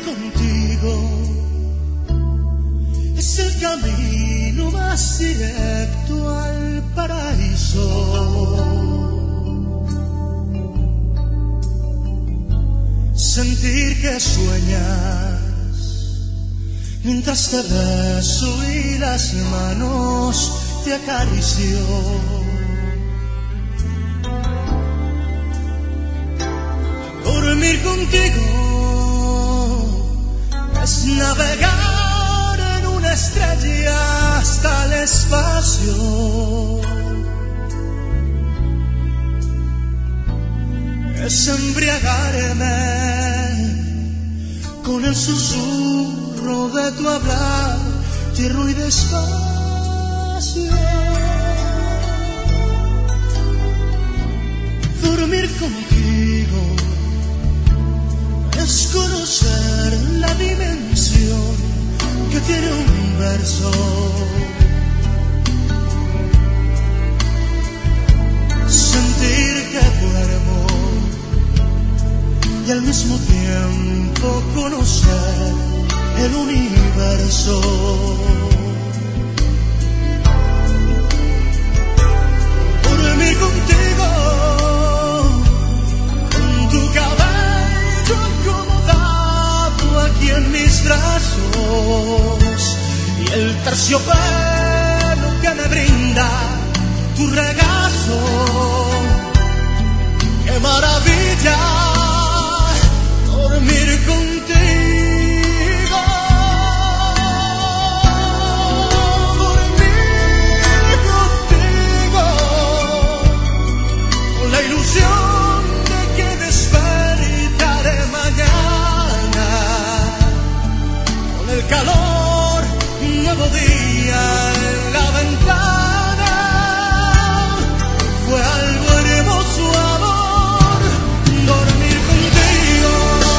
contigo es el camino más directo al paraíso. Sentir que sueñas mientras te beso y las manos te acaricio. Dormir contigo es navegar en una estrella hasta el espacio. Es embriagarme con el susurro de tu hablar, tierno y despacio. Dormir contigo es conocer la dimensión que tiene un verso. Sentir que duermo y al mismo tiempo conocer el universo. Dormir contigo, con tu cabello acomodado aquí en mis brazos y el terciopelo que me brinda tu regazo. ¡Qué maravilla! Dormir contigo, dormir contigo, con la ilusión de que despertaré mañana, con el calor, un nuevo día en la ventana. Fue algo hermoso, amor, dormir contigo.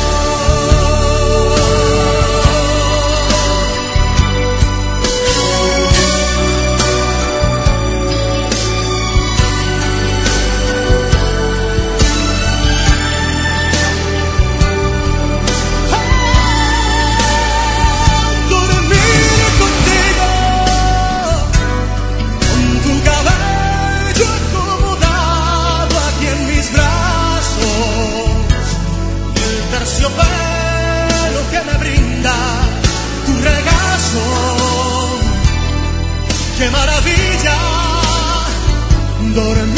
Terciopelo que me brinda tu regazo. ¡Qué maravilla! Dormir